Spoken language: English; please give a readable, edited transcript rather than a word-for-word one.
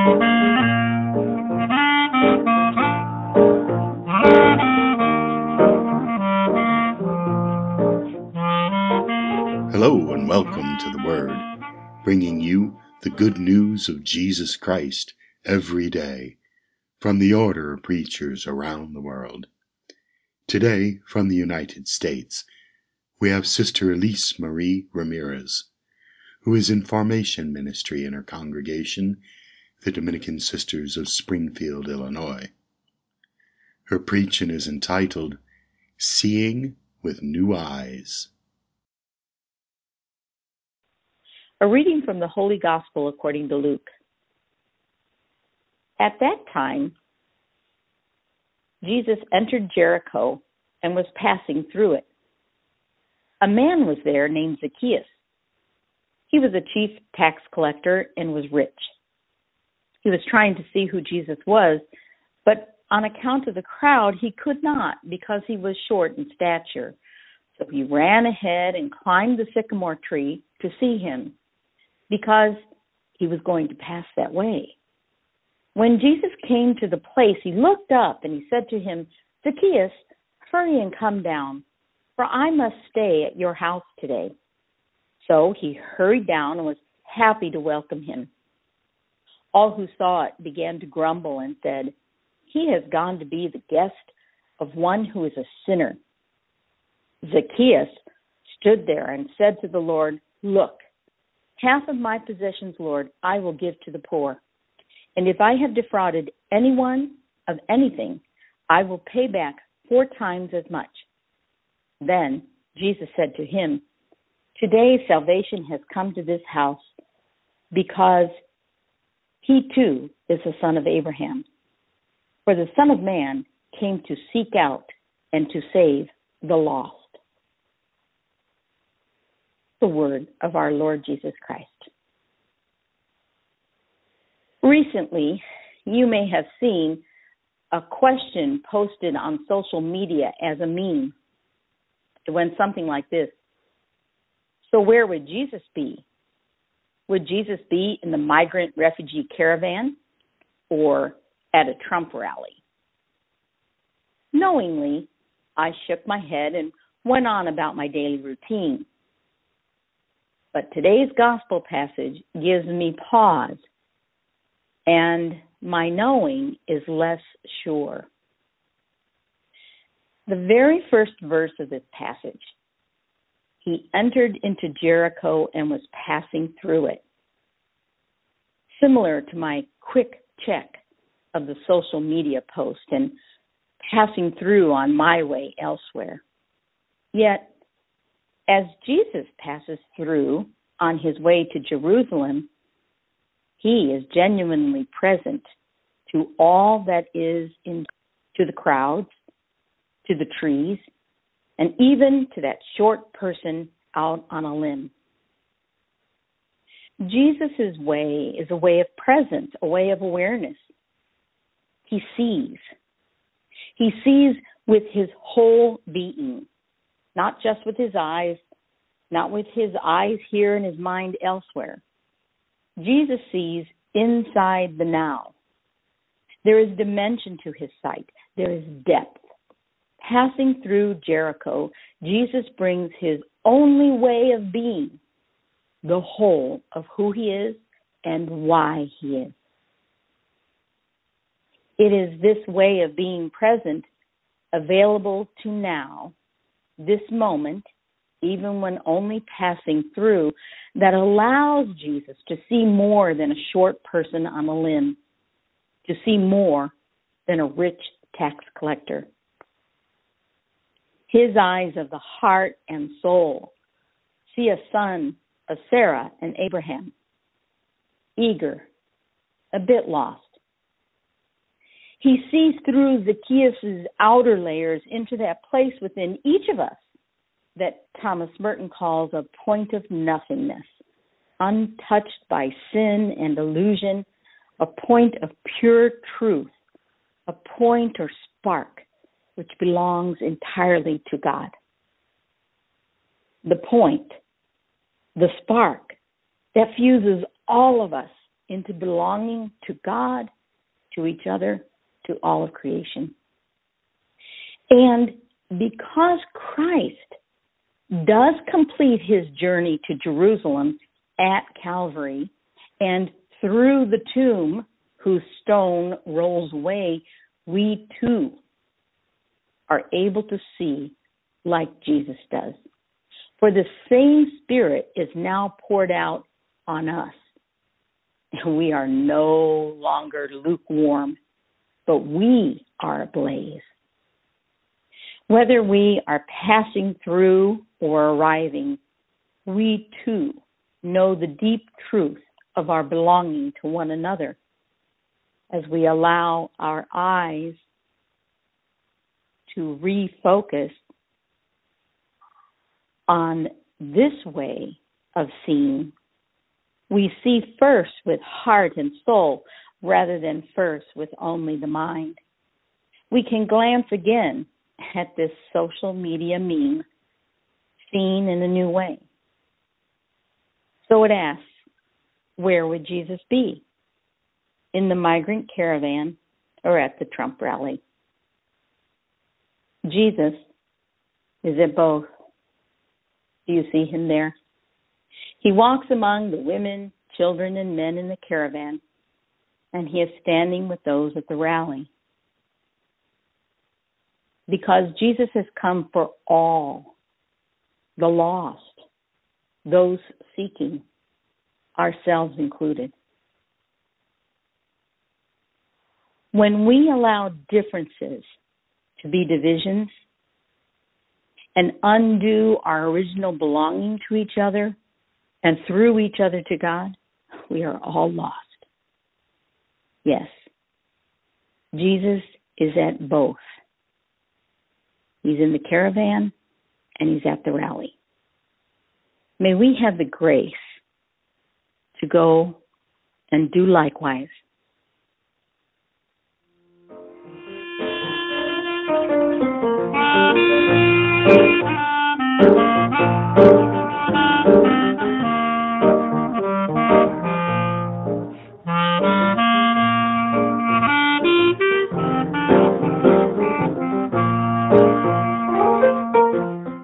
Hello and welcome to the Word, bringing you the good news of Jesus Christ every day from the order of preachers around the world. Today, from the United States, we have Sister Elise Marie Ramirez, who is in formation ministry in her congregation, the Dominican Sisters of Springfield, Illinois. Her preaching is entitled, Seeing with New Eyes. A reading from the Holy Gospel according to Luke. At that time, Jesus entered Jericho and was passing through it. A man was there named Zacchaeus. He was a chief tax collector and was rich. He was trying to see who Jesus was, but on account of the crowd, he could not because he was short in stature. So he ran ahead and climbed the sycamore tree to see him, because he was going to pass that way. When Jesus came to the place, he looked up and he said to him, Zacchaeus, hurry and come down, for I must stay at your house today. So he hurried down and was happy to welcome him. All who saw it began to grumble and said, he has gone to be the guest of one who is a sinner. Zacchaeus stood there and said to the Lord, look, half of my possessions, Lord, I will give to the poor. And if I have defrauded anyone of anything, I will pay back 4 times as much. Then Jesus said to him, today salvation has come to this house, because he too is the son of Abraham. For the Son of Man came to seek out and to save the lost. The word of our Lord Jesus Christ. Recently, you may have seen a question posted on social media as a meme. It went something like this. So where would Jesus be? Would Jesus be in the migrant refugee caravan or at a Trump rally? Knowingly, I shook my head and went on about my daily routine. But today's gospel passage gives me pause, and my knowing is less sure. The very first verse of this passage, he entered into Jericho and was passing through it. Similar to my quick check of the social media post and passing through on my way elsewhere. Yet, as Jesus passes through on his way to Jerusalem, he is genuinely present to all that is to the crowds, to the trees, and even to that short person out on a limb. Jesus' way is a way of presence, a way of awareness. He sees. He sees with his whole being, not just with his eyes, not with his eyes here and his mind elsewhere. Jesus sees inside the now. There is dimension to his sight. There is depth. Passing through Jericho, Jesus brings his only way of being, the whole of who he is and why he is. It is this way of being present, available to now, this moment, even when only passing through, that allows Jesus to see more than a short person on a limb, to see more than a rich tax collector. His eyes of the heart and soul see a son of Sarah and Abraham, eager, a bit lost. He sees through Zacchaeus' outer layers into that place within each of us that Thomas Merton calls a point of nothingness, untouched by sin and illusion, a point of pure truth, a point or spark which belongs entirely to God. The point, the spark that fuses all of us into belonging to God, to each other, to all of creation. And because Christ does complete his journey to Jerusalem at Calvary and through the tomb whose stone rolls away, we too are able to see like Jesus does. For the same Spirit is now poured out on us. And we are no longer lukewarm, but we are ablaze. Whether we are passing through or arriving, we too know the deep truth of our belonging to one another as we allow our eyes to refocus on this way of seeing. We see first with heart and soul rather than first with only the mind. We can glance again at this social media meme seen in a new way. So it asks, where would Jesus be? In the migrant caravan or at the Trump rally? Jesus is at both. Do you see him there? He walks among the women, children, and men in the caravan, and he is standing with those at the rally. Because Jesus has come for all, the lost, those seeking, ourselves included. When we allow differences to be divisions and undo our original belonging to each other and through each other to God, we are all lost. Yes, Jesus is at both. He's in the caravan and he's at the rally. May we have the grace to go and do likewise.